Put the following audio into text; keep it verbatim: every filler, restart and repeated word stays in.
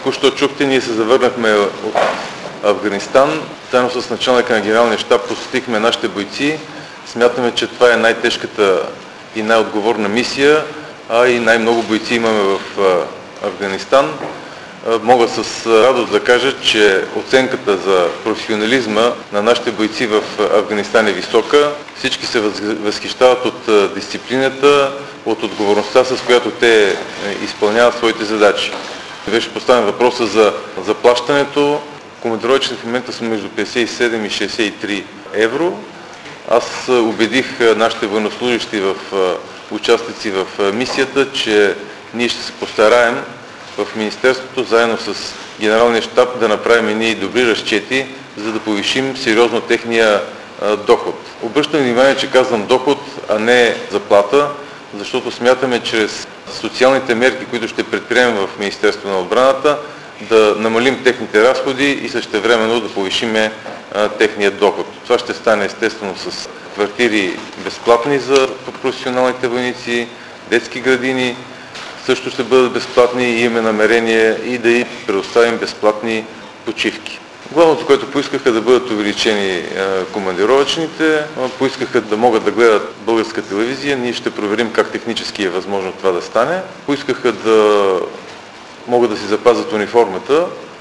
Току-що чухте, ние се завърнахме от Афганистан. Заедно с началника на генералния щаб посетихме нашите бойци. Смятаме, че това е най-тежката и най-отговорна мисия, а и най-много бойци имаме в Афганистан. Мога с радост да кажа, че оценката за професионализма на нашите бойци в Афганистан е висока. Всички се възхищават от дисциплината, от отговорността, с която те изпълняват своите задачи. Беше поставен въпроса за заплащането. Командировъчните в момента са между петдесет и седем и шейсет и три евро. Аз убедих нашите военнослужащи в участници в мисията, че ние ще се постараем в Министерството, заедно с Генералния щаб, да направим едни добри разчети, за да повишим сериозно техния доход. Обръщам внимание, че казвам доход, а не заплата, защото смятаме чрез социалните мерки, които ще предприемем в Министерството на отбраната, да намалим техните разходи и същевременно да повишиме техния доход. Това ще стане естествено с квартири безплатни за професионалните войници, детски градини също ще бъдат безплатни и имаме намерение и да й предоставим безплатни почивки. Главното, което поискаха, да бъдат увеличени командировъчните, поискаха да могат да гледат българска телевизия. Ние ще проверим как технически е възможно това да стане. Поискаха да могат да си запазят униформата.